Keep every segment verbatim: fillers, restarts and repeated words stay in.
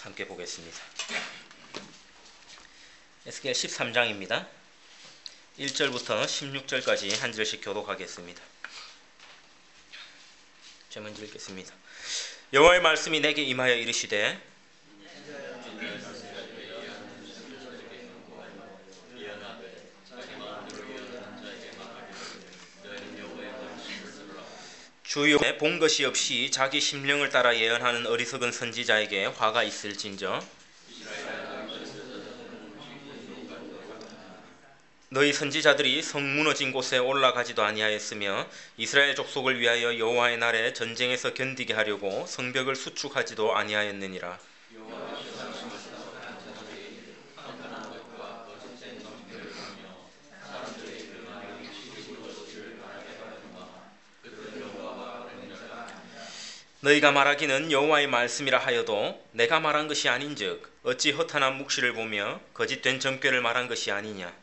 함께 보겠습니다. 에스겔 십삼 장입니다. 일 절부터 십육 절까지 한 절씩 교독하겠습니다. 제가 먼저 읽겠습니다. 여호와의 말씀이 내게 임하여 이르시되 주 여호와의 본 것이 없이 자기 심령을 따라 예언하는 어리석은 선지자에게 화가 있을진저 너희 선지자들이 성 무너진 곳에 올라가지도 아니하였으며 이스라엘 족속을 위하여 여호와의 날에 전쟁에서 견디게 하려고 성벽을 수축하지도 아니하였느니라. 너희가 말하기는 여호와의 말씀이라 하여도 내가 말한 것이 아닌즉 어찌 허탄한 묵시를 보며 거짓된 점괘를 말한 것이 아니냐.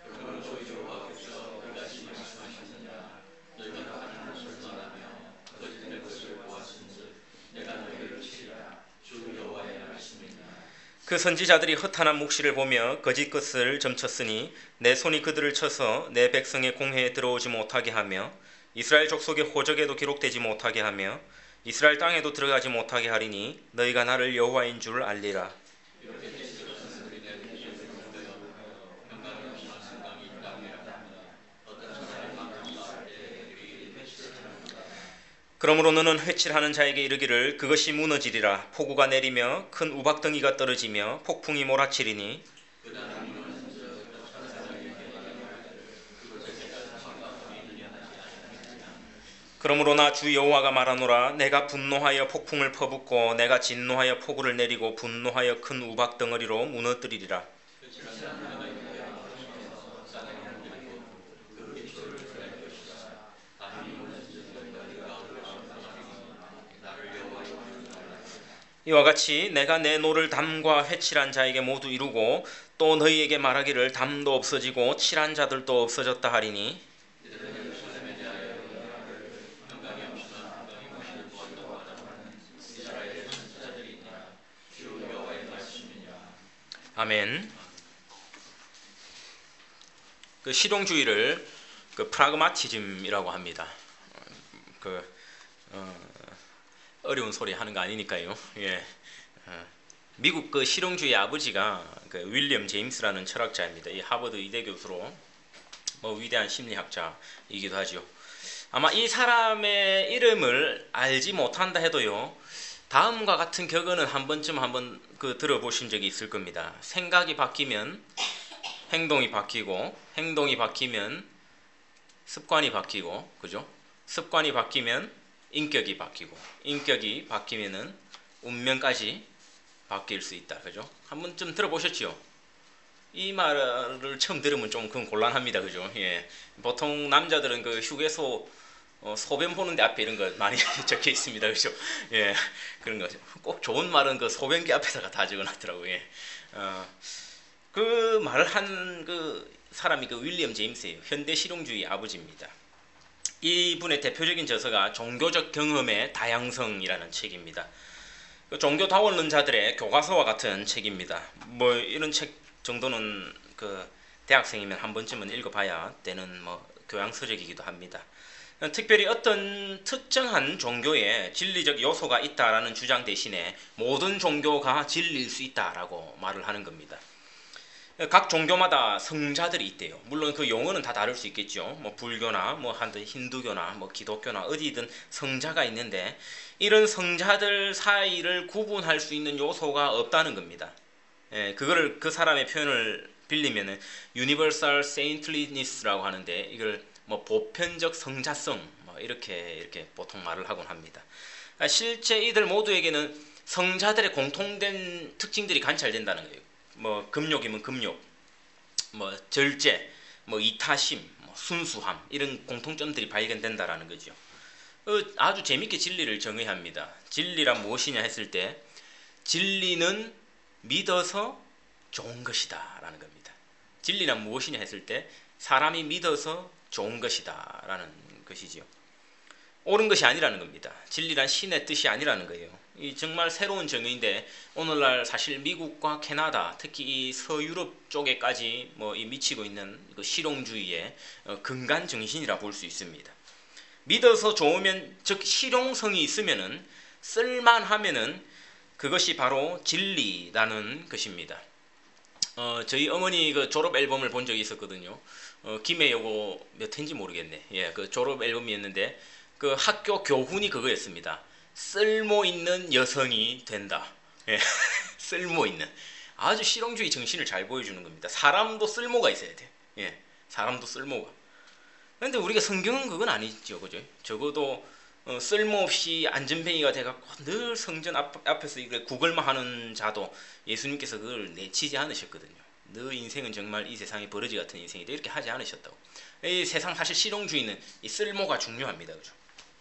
그 선지자들이 허탄한 묵시를 보며 거짓 것을 점쳤으니 내 손이 그들을 쳐서 내 백성의 공회에 들어오지 못하게 하며 이스라엘 족속의 호적에도 기록되지 못하게 하며 이스라엘 땅에도 들어가지 못하게 하리니 너희가 나를 여호와인 줄 알리라. 그러므로 너는 회칠하는 자에게 이르기를 그것이 무너지리라. 폭우가 내리며 큰 우박덩이가 떨어지며 폭풍이 몰아치리니 그러므로 나 주 여호와가 말하노라. 내가 분노하여 폭풍을 퍼붓고 내가 진노하여 폭우를 내리고 분노하여 큰 우박덩어리로 무너뜨리리라. 이와 같이 내가 내 노를 담과 회칠한 자에게 모두 이루고 또 너희에게 말하기를 담도 없어지고 칠한 자들도 없어졌다 하리니 아멘. 그 실용주의를 그 프라그마티즘이라고 합니다. 그 어, 어려운 소리 하는 거 아니니까요. 예. 어, 미국 그 실용주의 아버지가 그 윌리엄 제임스라는 철학자입니다. 이 하버드 의대 교수로 뭐 위대한 심리학자이기도 하죠. 아마 이 사람의 이름을 알지 못한다 해도요. 다음과 같은 격언은 한 번쯤 한번 그 들어보신 적이 있을 겁니다. 생각이 바뀌면 행동이 바뀌고, 행동이 바뀌면 습관이 바뀌고, 그죠? 습관이 바뀌면 인격이 바뀌고, 인격이 바뀌면은 운명까지 바뀔 수 있다, 그죠? 한 번쯤 들어보셨죠? 이 말을 처음 들으면 좀 그건 곤란합니다, 그죠? 예. 보통 남자들은 그 휴게소 어, 소변 보는데 앞에 이런 거 많이 적혀 있습니다, 그죠? 예, 그런 거죠. 꼭 좋은 말은 그 소변기 앞에다가 다 적어놨더라고요. 예. 어, 그 말을 한 그 사람이 그 윌리엄 제임스예요. 현대 실용주의 아버지입니다. 이분의 대표적인 저서가 종교적 경험의 다양성이라는 책입니다. 그 종교다원론 자들의 교과서와 같은 책입니다. 뭐 이런 책 정도는 그 대학생이면 한 번쯤은 읽어봐야 되는 뭐 교양서적이기도 합니다. 특별히 어떤 특정한 종교에 진리적 요소가 있다라는 주장 대신에 모든 종교가 진리일 수 있다라고 말을 하는 겁니다. 각 종교마다 성자들이 있대요. 물론 그 용어는 다 다를 수 있겠죠. 뭐 불교나 뭐 한든 힌두교나 뭐 기독교나 어디든 성자가 있는데 이런 성자들 사이를 구분할 수 있는 요소가 없다는 겁니다. 예, 그거를 그 사람의 표현을 빌리면은 Universal Saintliness라고 하는데 이걸 뭐 보편적 성자성 뭐 이렇게 이렇게 보통 말을 하곤 합니다. 실제 이들 모두에게는 성자들의 공통된 특징들이 관찰된다는 거예요. 뭐 금욕이면 금욕, 뭐 절제, 뭐 이타심, 뭐 순수함 이런 공통점들이 발견된다라는 거죠. 아주 재밌게 진리를 정의합니다. 진리란 무엇이냐 했을 때 진리는 믿어서 좋은 것이다라는 겁니다. 진리란 무엇이냐 했을 때 사람이 믿어서 좋은 것이다 라는 것이지요. 옳은 것이 아니라는 겁니다. 진리란 신의 뜻이 아니라는 거예요. 이 정말 새로운 정의인데 오늘날 사실 미국과 캐나다, 특히 이 서유럽 쪽에까지 뭐 이 미치고 있는 그 실용주의의 어, 근간 정신이라 볼 수 있습니다. 믿어서 좋으면, 즉 실용성이 있으면은, 쓸만하면은 그것이 바로 진리라는 것입니다. 어, 저희 어머니 그 졸업 앨범을 본 적이 있었거든요. 어, 김해 요거 몇 회인지 모르겠네. 예, 그 졸업 앨범이었는데 그 학교 교훈이 그거였습니다. 쓸모 있는 여성이 된다. 예, 쓸모 있는. 아주 실용주의 정신을 잘 보여주는 겁니다. 사람도 쓸모가 있어야 돼. 예, 사람도 쓸모가. 그런데 우리가 성경은 그건 아니죠, 그죠? 적어도 어, 쓸모없이 안전뱅이가 돼갖고 늘 성전 앞, 앞에서 이걸 구걸만 하는 자도 예수님께서 그걸 내치지 않으셨거든요. 너 인생은 정말 이 세상의 버러지 같은 인생이다, 이렇게 하지 않으셨다고. 이 세상 사실 실용주의는 이 쓸모가 중요합니다, 그죠?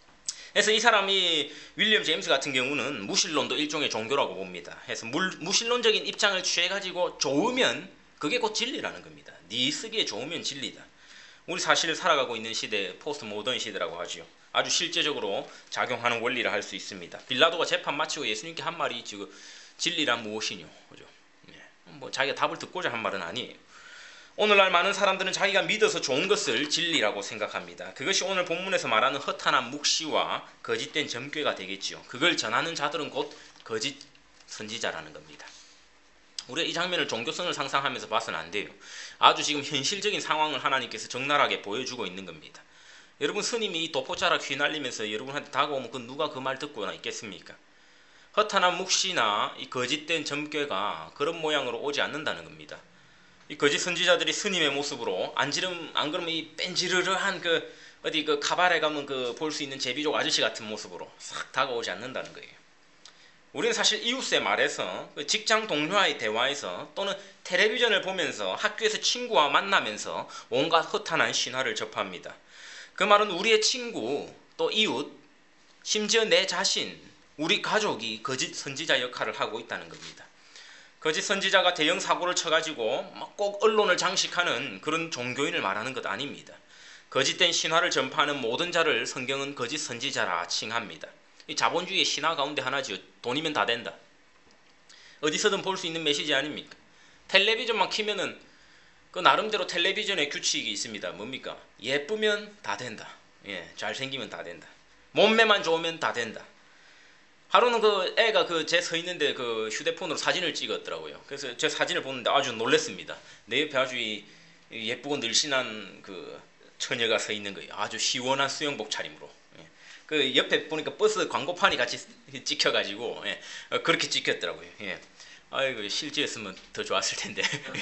그래서 이 사람이 윌리엄 제임스 같은 경우는 무신론도 일종의 종교라고 봅니다. 그래서 물, 무신론적인 입장을 취해가지고 좋으면 그게 곧 진리라는 겁니다. 네 쓰기에 좋으면 진리다. 우리 사실 살아가고 있는 시대, 포스트 모던 시대라고 하죠. 아주 실제적으로 작용하는 원리라 할 수 있습니다. 빌라도가 재판 마치고 예수님께 한 말이 있지, 그 진리란 무엇이뇨, 그죠? 네. 뭐 자기가 답을 듣고자 한 말은 아니에요. 오늘날 많은 사람들은 자기가 믿어서 좋은 것을 진리라고 생각합니다. 그것이 오늘 본문에서 말하는 허탄한 묵시와 거짓된 점괘가 되겠지요. 그걸 전하는 자들은 곧 거짓 선지자라는 겁니다. 우리가 이 장면을 종교성을 상상하면서 봐서는 안 돼요. 아주 지금 현실적인 상황을 하나님께서 적나라하게 보여주고 있는 겁니다. 여러분, 스님이 이 도포자락 휘날리면서 여러분한테 다가오면 그 누가 그 말 듣고나 있겠습니까? 허탄한 묵시나 이 거짓된 점괘가 그런 모양으로 오지 않는다는 겁니다. 이 거짓 선지자들이 스님의 모습으로 안지름 안 그러면 이 뺀지르르한 그 어디 그 카바레 가면 그 볼 수 있는 제비족 아저씨 같은 모습으로 싹 다가오지 않는다는 거예요. 우리는 사실 이웃의 말에서, 직장 동료와의 대화에서, 또는 텔레비전을 보면서, 학교에서 친구와 만나면서 온갖 허탄한 신화를 접합니다. 그 말은 우리의 친구, 또 이웃, 심지어 내 자신, 우리 가족이 거짓 선지자 역할을 하고 있다는 겁니다. 거짓 선지자가 대형 사고를 쳐가지고 막 꼭 언론을 장식하는 그런 종교인을 말하는 것 아닙니다. 거짓된 신화를 전파하는 모든 자를 성경은 거짓 선지자라 칭합니다. 이 자본주의의 신화 가운데 하나지요. 돈이면 다 된다. 어디서든 볼 수 있는 메시지 아닙니까? 텔레비전만 키면은 그 나름대로 텔레비전의 규칙이 있습니다. 뭡니까? 예쁘면 다 된다. 예, 잘생기면 다 된다. 몸매만 좋으면 다 된다. 하루는 그 애가 그 제 서 있는데 그 휴대폰으로 사진을 찍었더라고요. 그래서 제 사진을 보는데 아주 놀랬습니다. 내 옆에 아주 이 예쁘고 늘씬한 그 처녀가 서 있는 거예요. 아주 시원한 수영복 차림으로. 예. 그 옆에 보니까 버스 광고판이 같이 찍혀가지고 예. 그렇게 찍혔더라고요. 예. 아이고, 실제였으면 더 좋았을 텐데.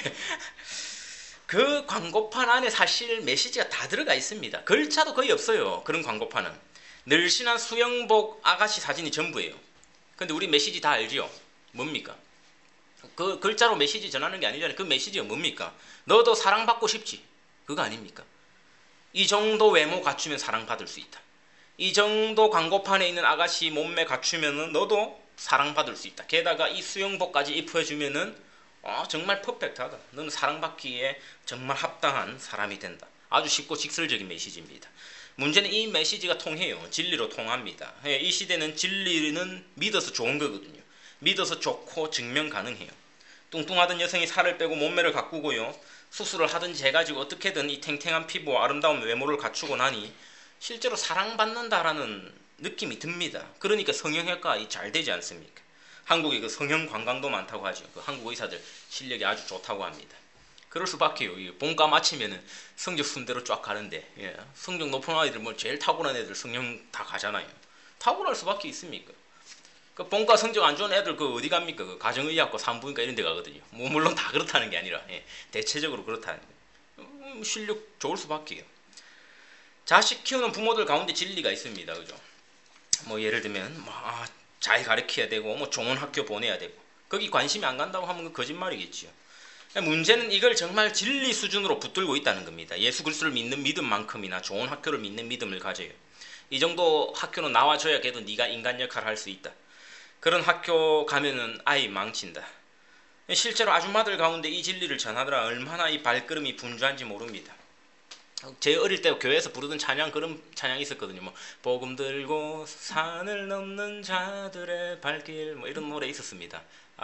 그 광고판 안에 사실 메시지가 다 들어가 있습니다. 글자도 거의 없어요. 그런 광고판은. 늘씬한 수영복 아가씨 사진이 전부예요. 근데 우리 메시지 다 알지요? 뭡니까? 그 글자로 메시지 전하는 게 아니잖아요. 그 메시지가 뭡니까? 너도 사랑받고 싶지? 그거 아닙니까? 이 정도 외모 갖추면 사랑받을 수 있다. 이 정도 광고판에 있는 아가씨 몸매 갖추면 너도 사랑받을 수 있다. 게다가 이 수영복까지 입혀주면은 어, 정말 퍼펙트하다. 너는 사랑받기에 정말 합당한 사람이 된다. 아주 쉽고 직설적인 메시지입니다. 문제는 이 메시지가 통해요. 진리로 통합니다. 이 시대는 진리는 믿어서 좋은 거거든요. 믿어서 좋고 증명 가능해요. 뚱뚱하던 여성이 살을 빼고 몸매를 가꾸고요. 수술을 하든지 해가지고 어떻게든 이 탱탱한 피부와 아름다운 외모를 갖추고 나니 실제로 사랑받는다라는 느낌이 듭니다. 그러니까 성형외과 잘 되지 않습니까? 한국에 그 성형 관광도 많다고 하죠. 그 한국 의사들 실력이 아주 좋다고 합니다. 그럴 수밖에요. 본과 마치면은 성적 순대로 쫙 가는데, 예. 성적 높은 아이들 뭐 제일 타고난 애들 성형 다 가잖아요. 타고날 수밖에 있습니까? 그 본과 성적 안 좋은 애들 그 어디 갑니까? 그 가정의학과 산부인과 이런 데 가거든요. 뭐 물론 다 그렇다는 게 아니라 예. 대체적으로 그렇다는 거예요. 음, 실력 좋을 수밖에요. 자식 키우는 부모들 가운데 진리가 있습니다. 그죠? 뭐 예를 들면 뭐, 아, 잘 가르쳐야 되고 뭐 좋은 학교 보내야 되고 거기 관심이 안 간다고 하면 그 거짓말이겠지요. 문제는 이걸 정말 진리 수준으로 붙들고 있다는 겁니다. 예수 그리스도를 믿는 믿음만큼이나 좋은 학교를 믿는 믿음을 가져요. 이 정도 학교는 나와줘야 걔도 네가 인간 역할을 할 수 있다. 그런 학교 가면은 아이 망친다. 실제로 아줌마들 가운데 이 진리를 전하더라 얼마나 이 발걸음이 분주한지 모릅니다. 제 어릴 때 교회에서 부르던 찬양, 그런 찬양이 있었거든요. 뭐 복음 들고 산을 넘는 자들의 발길, 뭐 이런 노래 있었습니다.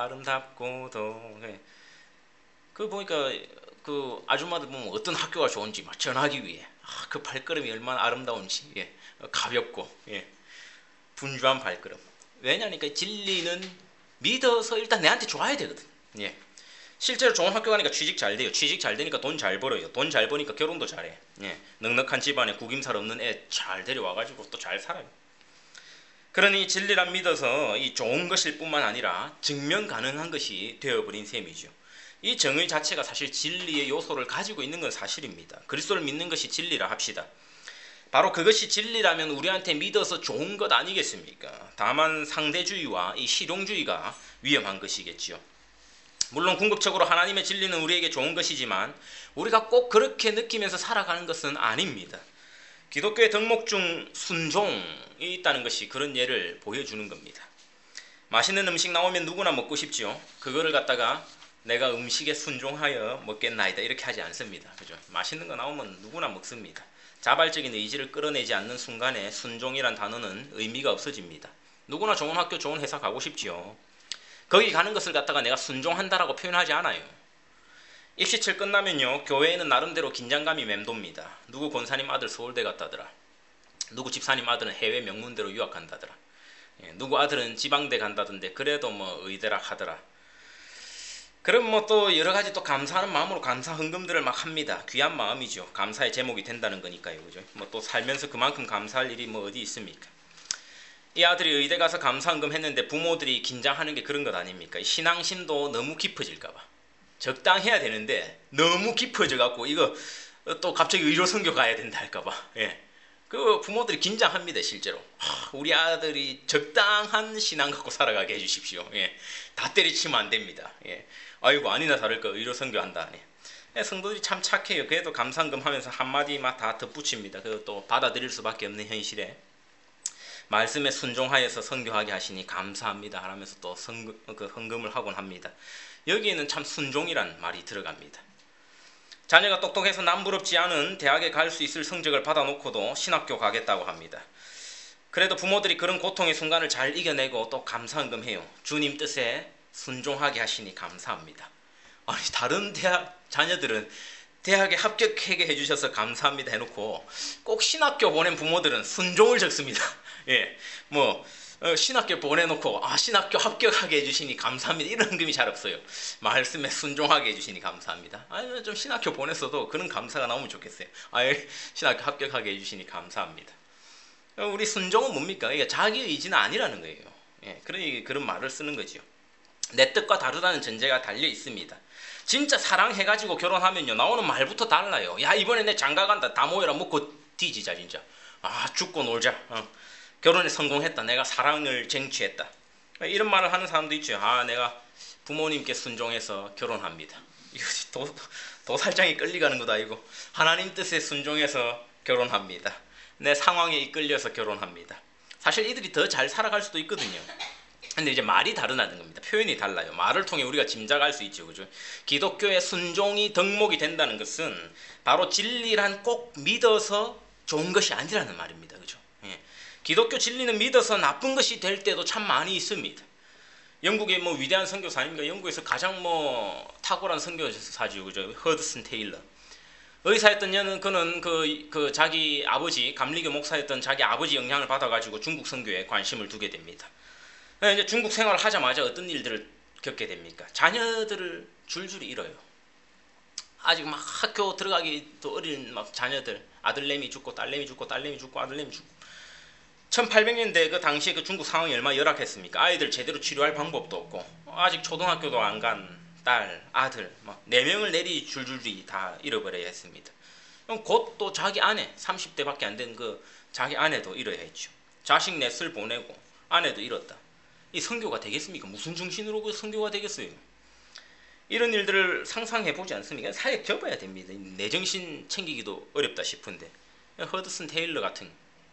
아름답고도. 예. 그 보니까 그 아줌마들 보면 어떤 학교가 좋은지 막 전하기 위해, 아, 그 발걸음이 얼마나 아름다운지, 예. 가볍고, 예. 분주한 발걸음. 왜냐니까 진리는 믿어서 일단 내한테 좋아야 되거든. 예. 실제로 좋은 학교 가니까 취직 잘 돼요. 취직 잘 되니까 돈 잘 벌어요. 돈 잘 버니까 결혼도 잘해. 예. 넉넉한 집안에 구김살 없는 애 잘 데려와가지고 또 잘 살아요. 그러니 진리란 믿어서 이 좋은 것일 뿐만 아니라 증명 가능한 것이 되어버린 셈이죠. 이 정의 자체가 사실 진리의 요소를 가지고 있는 건 사실입니다. 그리스도를 믿는 것이 진리라 합시다. 바로 그것이 진리라면 우리한테 믿어서 좋은 것 아니겠습니까? 다만 상대주의와 이 실용주의가 위험한 것이겠지요. 물론 궁극적으로 하나님의 진리는 우리에게 좋은 것이지만 우리가 꼭 그렇게 느끼면서 살아가는 것은 아닙니다. 기독교의 덕목 중 순종이 있다는 것이 그런 예를 보여주는 겁니다. 맛있는 음식 나오면 누구나 먹고 싶지요. 그거를 갖다가 내가 음식에 순종하여 먹겠나이다 이렇게 하지 않습니다. 그죠? 맛있는 거 나오면 누구나 먹습니다. 자발적인 의지를 끌어내지 않는 순간에 순종이란 단어는 의미가 없어집니다. 누구나 좋은 학교, 좋은 회사 가고 싶지요. 거기 가는 것을 갖다가 내가 순종한다라고 표현하지 않아요. 입시철 끝나면요, 교회에는 나름대로 긴장감이 맴돕니다. 누구 권사님 아들 서울대 갔다더라. 누구 집사님 아들은 해외 명문대로 유학간다더라. 예, 누구 아들은 지방대 간다던데 그래도 뭐 의대라 하더라. 그럼 뭐 또 여러 가지 또 감사하는 마음으로 감사 헌금들을 막 합니다. 귀한 마음이죠. 감사의 제목이 된다는 거니까요, 그죠? 뭐 또 살면서 그만큼 감사할 일이 뭐 어디 있습니까? 이 아들이 의대 가서 감사헌금 했는데 부모들이 긴장하는 게 그런 것 아닙니까? 신앙심도 너무 깊어질까봐. 적당해야 되는데 너무 깊어져갖고 이거 또 갑자기 의료 선교 가야 된다 할까봐. 예. 그 부모들이 긴장합니다, 실제로. 하, 우리 아들이 적당한 신앙 갖고 살아가게 해주십시오. 예. 다 때리치면 안 됩니다. 예. 아이고, 아니나 다를까 의료 선교 한다. 예. 성도들이 참 착해요. 그래도 감사헌금 하면서 한마디 막 다 덧붙입니다. 그것도 받아들일 수밖에 없는 현실에. 말씀에 순종하여서 선교하게 하시니 감사합니다 하면서 또 성금, 그 헌금을 하곤 합니다. 여기에는 참 순종이란 말이 들어갑니다. 자녀가 똑똑해서 남부럽지 않은 대학에 갈 수 있을 성적을 받아놓고도 신학교 가겠다고 합니다. 그래도 부모들이 그런 고통의 순간을 잘 이겨내고 또 감사헌금 해요. 주님 뜻에 순종하게 하시니 감사합니다. 아니, 다른 대학 자녀들은 대학에 합격하게 해주셔서 감사합니다 해놓고 꼭 신학교 보낸 부모들은 순종을 적습니다. 예, 뭐 어, 신학교 보내놓고 아 신학교 합격하게 해주시니 감사합니다 이런 헌금이 잘 없어요. 말씀에 순종하게 해주시니 감사합니다. 아니 좀 신학교 보냈어도 그런 감사가 나오면 좋겠어요. 아 신학교 합격하게 해주시니 감사합니다. 우리 순종은 뭡니까? 이게 자기 의지는 아니라는 거예요. 예, 그러니 그런 말을 쓰는 거죠. 내 뜻과 다르다는 전제가 달려 있습니다. 진짜 사랑해가지고 결혼하면요 나오는 말부터 달라요. 야 이번에 내 장가 간다. 다 모여라 먹고 뒤지자 진짜. 아 죽고 놀자. 어. 결혼에 성공했다. 내가 사랑을 쟁취했다. 이런 말을 하는 사람도 있죠. 아 내가 부모님께 순종해서 결혼합니다. 이거 도, 도살장에 끌려가는 거다 이거. 하나님 뜻에 순종해서 결혼합니다. 내 상황에 이끌려서 결혼합니다. 사실 이들이 더 잘 살아갈 수도 있거든요. 근데 이제 말이 다르다는 겁니다. 표현이 달라요. 말을 통해 우리가 짐작할 수 있죠. 그죠? 기독교의 순종이 덕목이 된다는 것은 바로 진리란 꼭 믿어서 좋은 것이 아니라는 말입니다. 그죠? 예. 기독교 진리는 믿어서 나쁜 것이 될 때도 참 많이 있습니다. 영국의 뭐 위대한 선교사 아닙니까? 영국에서 가장 뭐 탁월한 선교사죠. 그죠? 허드슨 테일러. 의사였던 년은 그는 그, 그 자기 아버지 감리교 목사였던 자기 아버지 영향을 받아가지고 중국 선교에 관심을 두게 됩니다. 이제 중국 생활을 하자마자 어떤 일들을 겪게 됩니까? 자녀들을 줄줄이 잃어요. 아직 막 학교 들어가기도 어린 막 자녀들, 아들내미 죽고 딸내미 죽고 딸내미 죽고 아들내미 죽고. 천팔백 년대 그 당시에 그 중국 상황이 얼마나 열악했습니까? 아이들 제대로 치료할 방법도 없고 아직 초등학교도 안 간 딸, 아들 막 네 명을 내리 줄줄이 다 잃어버려야 했습니다. 그럼 곧 또 자기 아내, 삼십 대밖에 안 된 그 자기 아내도 잃어야 했죠. 자식 넷을 보내고 아내도 잃었다. 이 선교가 되겠습니까? 무슨 정신으로 그 선교가 되겠어요? 이런 일들을 상상해 보지 않습니까? 사회 접어야 됩니다. 내 정신 챙기기도 어렵다 싶은데 허드슨 테일러 같은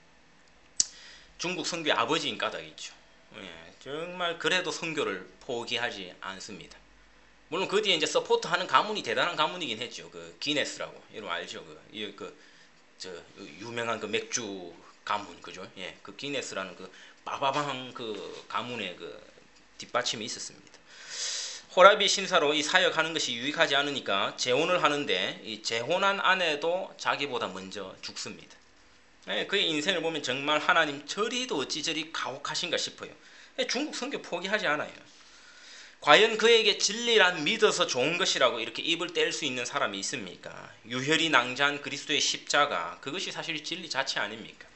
중국 선교의 아버지인 까닭이 있죠. 예, 정말 그래도 선교를 포기하지 않습니다. 물론 그 뒤에 이제 서포트하는 가문이 대단한 가문이긴 했죠. 그 기네스라고 이름 알죠? 그, 이, 그 저 유명한 그 맥주 가문 그죠? 예, 그 기네스라는 그 빠바방 그 가문의 그 뒷받침이 있었습니다. 호라비 신사로 이 사역하는 것이 유익하지 않으니까 재혼을 하는데 이 재혼한 아내도 자기보다 먼저 죽습니다. 예, 그의 인생을 보면 정말 하나님 저리도 어찌 저리 가혹하신가 싶어요. 예, 중국 선교 포기하지 않아요. 과연 그에게 진리란 믿어서 좋은 것이라고 이렇게 입을 뗄 수 있는 사람이 있습니까? 유혈이 낭자한 그리스도의 십자가, 그것이 사실 진리 자체 아닙니까?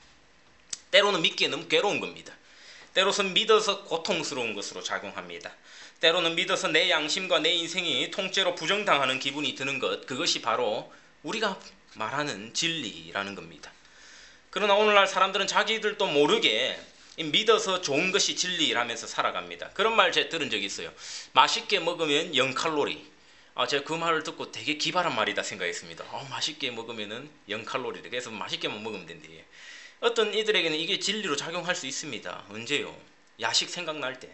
때로는 믿기에 너무 괴로운 겁니다. 때로는 믿어서 고통스러운 것으로 작용합니다. 때로는 믿어서 내 양심과 내 인생이 통째로 부정당하는 기분이 드는 것, 그것이 바로 우리가 말하는 진리라는 겁니다. 그러나 오늘날 사람들은 자기들도 모르게 믿어서 좋은 것이 진리라면서 살아갑니다. 그런 말 제가 들은 적이 있어요. 맛있게 먹으면 영 칼로리. 아, 제가 그 말을 듣고 되게 기발한 말이다 생각했습니다. 어, 맛있게 먹으면 영 칼로리. 그래서 맛있게만 먹으면 된대. 어떤 이들에게는 이게 진리로 작용할 수 있습니다. 언제요? 야식 생각날 때.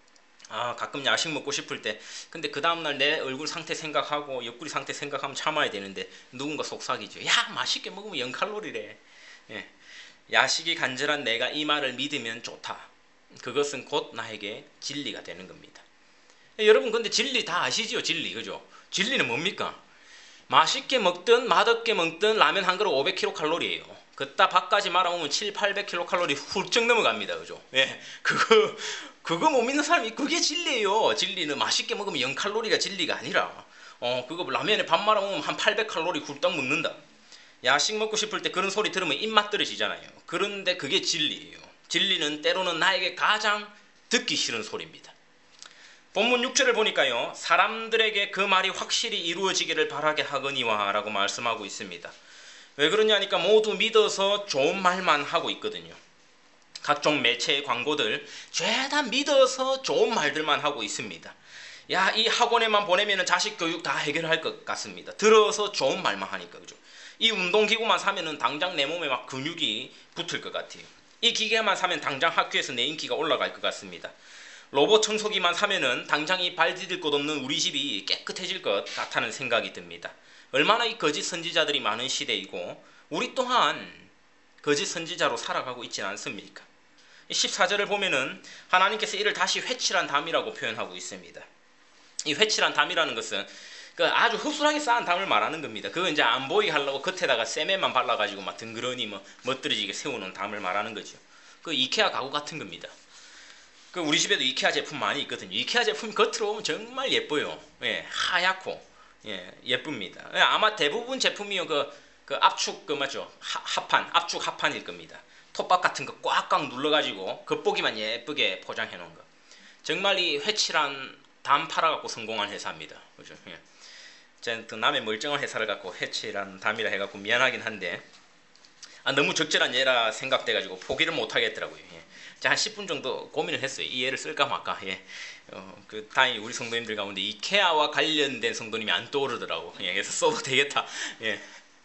아, 가끔 야식 먹고 싶을 때. 근데 그 다음날 내 얼굴 상태 생각하고 옆구리 상태 생각하면 참아야 되는데 누군가 속삭이죠. 야, 맛있게 먹으면 영 칼로리래. 예. 야식이 간절한 내가 이 말을 믿으면 좋다. 그것은 곧 나에게 진리가 되는 겁니다. 예, 여러분 근데 진리 다 아시죠? 진리 그죠? 진리는 뭡니까? 맛있게 먹든 맛없게 먹든 라면 한 그릇 오백 킬로칼로리예요. 그따 밥까지 말아먹으면 칠백, 팔백 킬로칼로리 훌쩍 넘어갑니다. 그죠? 예, 그거 그거 못 믿는 사람이 그게 진리예요. 진리는 맛있게 먹으면 영 칼로리가 진리가 아니라 어 그거 라면에 밥 말아먹으면 한 팔백 칼로리 훌떡 먹는다. 야식 먹고 싶을 때 그런 소리 들으면 입맛 떨어지잖아요. 그런데 그게 진리예요. 진리는 때로는 나에게 가장 듣기 싫은 소리입니다. 본문 육 절을 보니까요. 사람들에게 그 말이 확실히 이루어지기를 바라게 하거니와 라고 말씀하고 있습니다. 왜 그러냐니까 모두 믿어서 좋은 말만 하고 있거든요. 각종 매체의 광고들 죄다 믿어서 좋은 말들만 하고 있습니다. 야, 이 학원에만 보내면 자식 교육 다 해결할 것 같습니다. 들어서 좋은 말만 하니까 그죠? 이 운동기구만 사면은 당장 내 몸에 막 근육이 붙을 것 같아요. 이 기계만 사면 당장 학교에서 내 인기가 올라갈 것 같습니다. 로봇 청소기만 사면은 당장 이 발 디딜 곳 없는 우리 집이 깨끗해질 것 같다는 생각이 듭니다. 얼마나 이 거짓 선지자들이 많은 시대이고 우리 또한 거짓 선지자로 살아가고 있지는 않습니까? 십사 절을 보면은 하나님께서 이를 다시 회칠한 담이라고 표현하고 있습니다. 이 회칠한 담이라는 것은 그 아주 흡술하게 쌓은 담을 말하는 겁니다. 그거 이제 안 보이게 하려고 겉에다가 세면만 발라가지고 막 덩그러니 뭐 멋들어지게 세우는 담을 말하는 거죠. 그 이케아 가구 같은 겁니다. 그 우리 집에도 이케아 제품 많이 있거든요. 이케아 제품이 겉으로 보면 정말 예뻐요. 예, 하얗고 예, 예쁩니다. 예, 아마 대부분 제품이요 그, 그 압축 그 맞죠? 하, 합판, 압축 합판일 겁니다. 톱밥 같은 거 꽉꽉 눌러가지고 겉보기만 예쁘게 포장해 놓은 거. 정말 이 회칠한 담 팔아갖고 성공한 회사입니다. 그죠? 예. 그 남의 멀쩡한 회사를 갖고 회칠한 담이라 해갖고 미안하긴 한데 아, 너무 적절한 예라 생각돼가지고 포기를 못하겠더라고요. 예. 한 십 분 정도 고민을 했어요. 이 예를 쓸까 말까. 예. 어, 그 다행히 우리 성도님들 가운데 이케아와 관련된 성도님이 안 떠오르더라고. 예. 그래서 써도 되겠다. 예.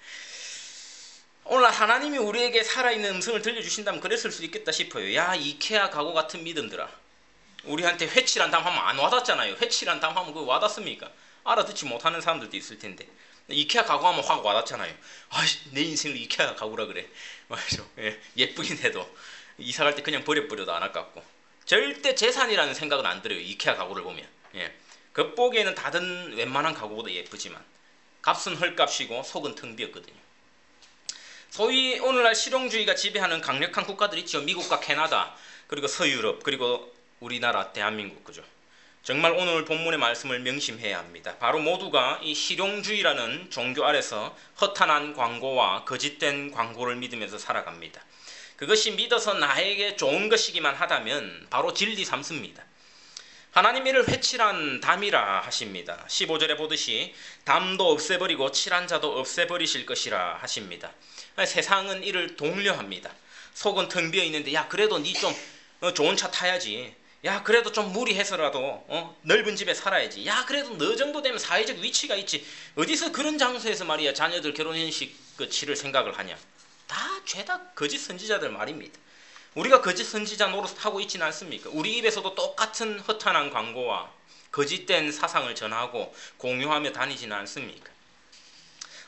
오늘 하나님이 우리에게 살아있는 음성을 들려주신다면 그랬을 수 있겠다 싶어요. 야, 이케아 가구 같은 믿음들아. 우리한테 회칠한 담 하면 안 와닿잖아요. 회칠한 담 하면 그거 와닿습니까? 알아듣지 못하는 사람들도 있을 텐데 이케아 가구 하면 확 와닿잖아요. 아, 내 인생을 이케아 가구라 그래. 맞죠? 예, 예쁘긴 해도 이사 갈 때 그냥 버려버려도 안 아깝고 절대 재산이라는 생각은 안 들어요. 이케아 가구를 보면. 예, 겉보기에는 다른 웬만한 가구보다 예쁘지만 값은 헐값이고 속은 텅 비었거든요. 소위 오늘날 실용주의가 지배하는 강력한 국가들 있죠. 미국과 캐나다 그리고 서유럽 그리고 우리나라 대한민국 그죠? 정말 오늘 본문의 말씀을 명심해야 합니다. 바로 모두가 이 실용주의라는 종교 아래서 허탄한 광고와 거짓된 광고를 믿으면서 살아갑니다. 그것이 믿어서 나에게 좋은 것이기만 하다면 바로 진리 삼습니다. 하나님 이를 회칠한 담이라 하십니다. 십오 절에 보듯이 담도 없애버리고 칠한 자도 없애버리실 것이라 하십니다. 세상은 이를 독려합니다. 속은 텅 비어있는데 야 그래도 니 좀 좋은 차 타야지. 야 그래도 좀 무리해서라도 어? 넓은 집에 살아야지. 야 그래도 너 정도 되면 사회적 위치가 있지. 어디서 그런 장소에서 말이야 자녀들 결혼식 그 치를 생각을 하냐. 다 죄다 거짓 선지자들 말입니다. 우리가 거짓 선지자 노릇하고 있지는 않습니까? 우리 입에서도 똑같은 허탄한 광고와 거짓된 사상을 전하고 공유하며 다니지는 않습니까?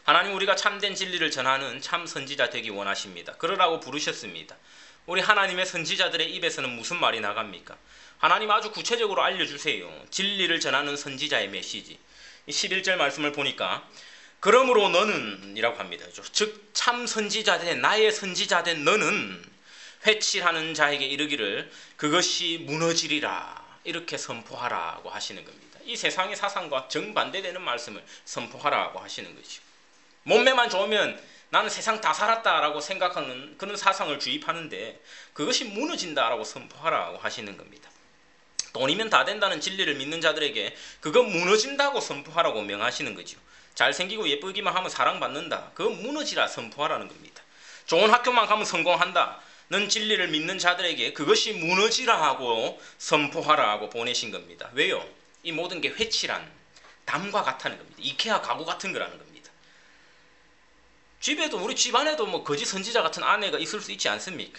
하나님 우리가 참된 진리를 전하는 참 선지자 되기 원하십니다. 그러라고 부르셨습니다. 우리 하나님의 선지자들의 입에서는 무슨 말이 나갑니까? 하나님 아주 구체적으로 알려주세요. 진리를 전하는 선지자의 메시지. 십일 절 말씀을 보니까 그러므로 너는 이라고 합니다. 즉 참 선지자 된 나의 선지자 된 너는 회칠하는 자에게 이르기를 그것이 무너지리라 이렇게 선포하라고 하시는 겁니다. 이 세상의 사상과 정반대되는 말씀을 선포하라고 하시는 거죠. 몸매만 좋으면 나는 세상 다 살았다라고 생각하는 그런 사상을 주입하는데 그것이 무너진다라고 선포하라고 하시는 겁니다. 돈이면 다 된다는 진리를 믿는 자들에게 그건 무너진다고 선포하라고 명하시는 거죠. 잘생기고 예쁘기만 하면 사랑받는다. 그건 무너지라 선포하라는 겁니다. 좋은 학교만 가면 성공한다. 는 진리를 믿는 자들에게 그것이 무너지라 하고 선포하라 하고 보내신 겁니다. 왜요? 이 모든 게 회칠한 담과 같다는 겁니다. 이케아 가구 같은 거라는 겁니다. 집에도 우리 집안에도 뭐 거짓 선지자 같은 아내가 있을 수 있지 않습니까?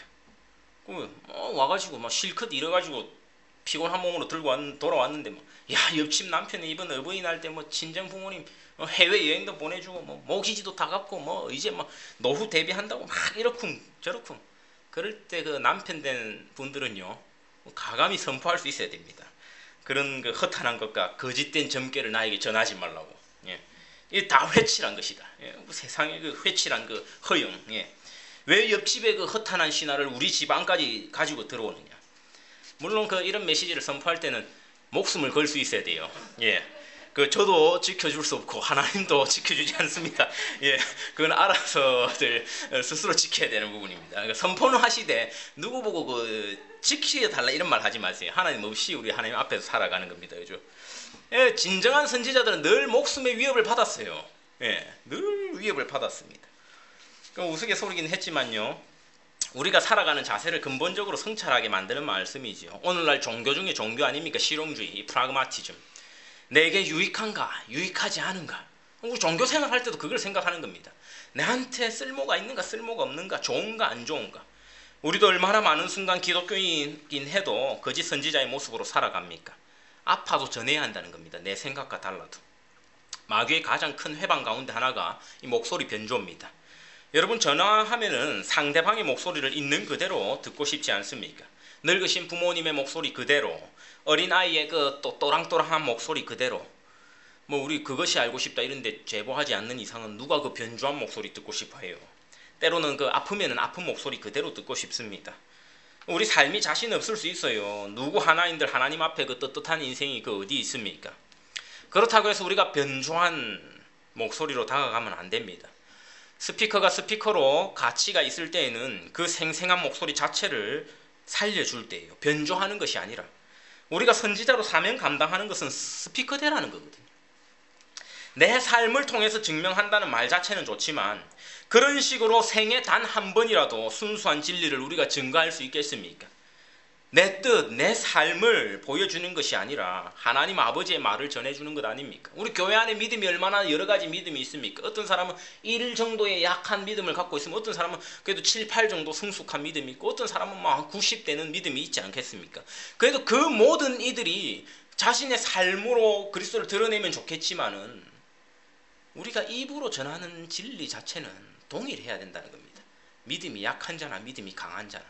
뭐 와가지고 막 실컷 이래가지고 피곤한 몸으로 들고 왔, 돌아왔는데 뭐, 야 옆집 남편이 이번 어버이날 때 뭐 친정 부모님 해외 여행도 보내주고 뭐 모기지도 다 갚고 뭐 이제 막 노후 대비한다고 막 이렇쿵 저렇쿵. 그럴 때 그 남편 된 분들은요 가감히 선포할 수 있어야 됩니다. 그런 그 허탄한 것과 거짓된 점괘를 나에게 전하지 말라고. 예. 이게 다 회칠한 것이다. 예. 세상의 그 회칠한 그 허영. 예. 왜 옆집의 그 허탄한 신화를 우리 집 안까지 가지고 들어오느냐. 물론 그 이런 메시지를 선포할 때는 목숨을 걸 수 있어야 돼요. 예. 그 저도 지켜줄 수 없고 하나님도 지켜주지 않습니다. 예, 그건 알아서들 스스로 지켜야 되는 부분입니다. 그러니까 선포는 하시되 누구 보고 그 지켜달라 이런 말 하지 마세요. 하나님 없이 우리 하나님 앞에서 살아가는 겁니다. 그죠? 예, 진정한 선지자들은 늘 목숨의 위협을 받았어요. 예, 늘 위협을 받았습니다. 우스갯소리긴 했지만요. 우리가 살아가는 자세를 근본적으로 성찰하게 만드는 말씀이지요. 오늘날 종교 중에 종교 아닙니까? 실용주의, 프라그마티즘. 내게 유익한가? 유익하지 않은가? 우리 종교 생활할 때도 그걸 생각하는 겁니다. 내한테 쓸모가 있는가? 쓸모가 없는가? 좋은가? 안 좋은가? 우리도 얼마나 많은 순간 기독교인이긴 해도 거짓 선지자의 모습으로 살아갑니까? 아파도 전해야 한다는 겁니다. 내 생각과 달라도. 마귀의 가장 큰 회방 가운데 하나가 이 목소리 변조입니다. 여러분 전화하면은 상대방의 목소리를 있는 그대로 듣고 싶지 않습니까? 늙으신 부모님의 목소리 그대로, 어린아이의 그 또 또랑또랑한 목소리 그대로. 뭐 우리 그것이 알고 싶다 이런데 제보하지 않는 이상은 누가 그 변조한 목소리 듣고 싶어 해요. 때로는 그 아프면은 아픈 목소리 그대로 듣고 싶습니다. 우리 삶이 자신 없을 수 있어요. 누구 하나인들 하나님 앞에 그 떳떳한 인생이 그 어디 있습니까? 그렇다고 해서 우리가 변조한 목소리로 다가가면 안 됩니다. 스피커가 스피커로 가치가 있을 때에는 그 생생한 목소리 자체를 살려줄 때예요. 변조하는 것이 아니라. 우리가 선지자로 사명 감당하는 것은 스피커대라는 거거든요. 내 삶을 통해서 증명한다는 말 자체는 좋지만 그런 식으로 생애 단 한 번이라도 순수한 진리를 우리가 증거할 수 있겠습니까? 내 뜻, 내 삶을 보여주는 것이 아니라 하나님 아버지의 말을 전해주는 것 아닙니까? 우리 교회 안에 믿음이 얼마나 여러 가지 믿음이 있습니까? 어떤 사람은 일 정도의 약한 믿음을 갖고 있으면 어떤 사람은 그래도 칠, 팔 정도 성숙한 믿음이 있고 어떤 사람은 막 구십 대는 믿음이 있지 않겠습니까? 그래도 그 모든 이들이 자신의 삶으로 그리스도를 드러내면 좋겠지만은 우리가 입으로 전하는 진리 자체는 동일해야 된다는 겁니다. 믿음이 약한 자나 믿음이 강한 자나.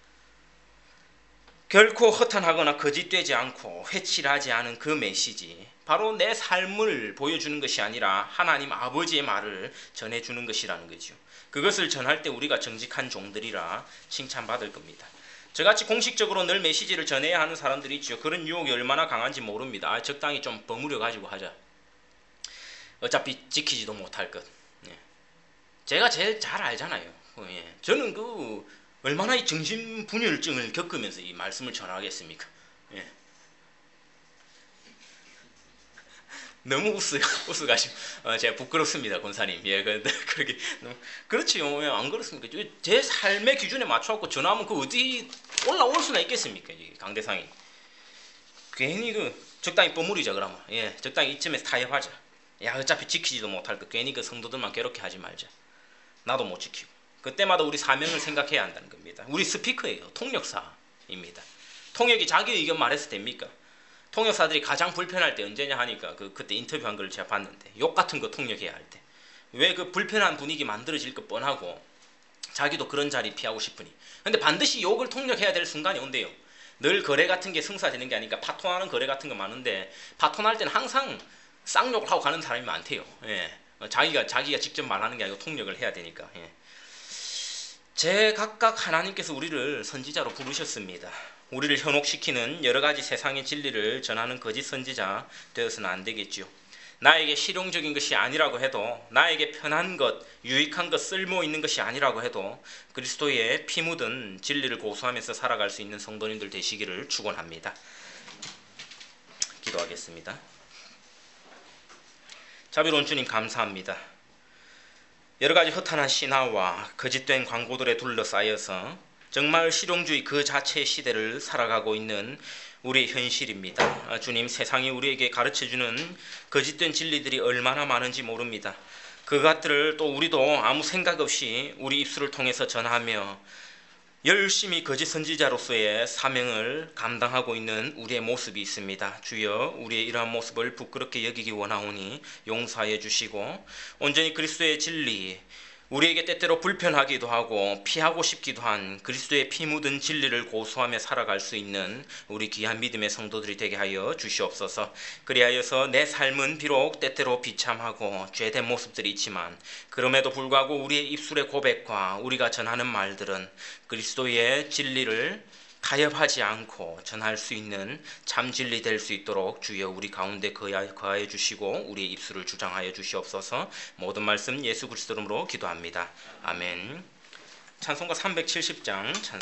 결코 허탄하거나 거짓되지 않고 회칠하지 않은 그 메시지, 바로 내 삶을 보여주는 것이 아니라 하나님 아버지의 말을 전해주는 것이라는 거죠. 그것을 전할 때 우리가 정직한 종들이라 칭찬받을 겁니다. 저같이 공식적으로 늘 메시지를 전해야 하는 사람들이 있죠. 그런 유혹이 얼마나 강한지 모릅니다. 아, 적당히 좀 버무려 가지고 하자. 어차피 지키지도 못할 것. 예. 제가 제일 잘 알잖아요. 예. 저는 그 얼마나 이 정신분열증을 겪으면서 이 말씀을 전하겠습니까? 예. 너무 웃어요. 웃어가지고 어, 제가 부끄럽습니다, 권사님. 예, 근데 그렇게 그렇지요. 왜 안 그렇습니까? 제 삶의 기준에 맞춰갖고 전하면 그 어디 올라올 수나 있겠습니까? 강대상이. 괜히 그 적당히 버무리자 그러면. 예, 적당히 이쯤에서 타협하자. 야, 어차피 지키지도 못할 거 괜히 그 성도들만 괴롭게 하지 말자. 나도 못 지키고. 그때마다 우리 사명을 생각해야 한다는 겁니다. 우리 스피커예요. 통역사입니다. 통역이 자기 의견 말해서 됩니까? 통역사들이 가장 불편할 때 언제냐 하니까 그 그때 인터뷰한 걸 제가 봤는데 욕 같은 거 통역해야 할 때. 왜 그 불편한 분위기 만들어질 것 뻔하고 자기도 그런 자리 피하고 싶으니. 근데 반드시 욕을 통력해야 될 순간이 온대요. 늘 거래 같은 게 성사되는 게 아니니까 파토나는 거래 같은 거 많은데 파토날 때는 항상 쌍욕을 하고 가는 사람이 많대요. 예. 자기가 자기가 직접 말하는 게 아니고 통역을 해야 되니까. 예. 제각각 하나님께서 우리를 선지자로 부르셨습니다. 우리를 현혹시키는 여러 가지 세상의 진리를 전하는 거짓 선지자 되어서는 안 되겠죠. 나에게 실용적인 것이 아니라고 해도, 나에게 편한 것, 유익한 것, 쓸모 있는 것이 아니라고 해도 그리스도의 피 묻은 진리를 고수하면서 살아갈 수 있는 성도님들 되시기를 축원합니다. 기도하겠습니다. 자비로운 주님, 감사합니다. 여러 가지 허탄한 신화와 거짓된 광고들에 둘러싸여서 정말 실용주의 그 자체의 시대를 살아가고 있는 우리의 현실입니다. 주님, 세상이 우리에게 가르쳐주는 거짓된 진리들이 얼마나 많은지 모릅니다. 그것들을 또 우리도 아무 생각 없이 우리 입술을 통해서 전하며 열심히 거짓 선지자로서의 사명을 감당하고 있는 우리의 모습이 있습니다. 주여, 우리의 이러한 모습을 부끄럽게 여기기 원하오니 용서하여 주시고, 온전히 그리스도의 진리, 우리에게 때때로 불편하기도 하고 피하고 싶기도 한 그리스도의 피 묻은 진리를 고수하며 살아갈 수 있는 우리 귀한 믿음의 성도들이 되게 하여 주시옵소서. 그리하여서 내 삶은 비록 때때로 비참하고 죄된 모습들이 있지만 그럼에도 불구하고 우리의 입술의 고백과 우리가 전하는 말들은 그리스도의 진리를 타협하지 않고 전할 수 있는 참 진리 될 수 있도록 주여 우리 가운데 거하여 주시고 우리의 입술을 주장하여 주시옵소서. 모든 말씀 예수 그리스도 이름으로 기도합니다. 아멘. 찬송가 삼백칠십 장 찬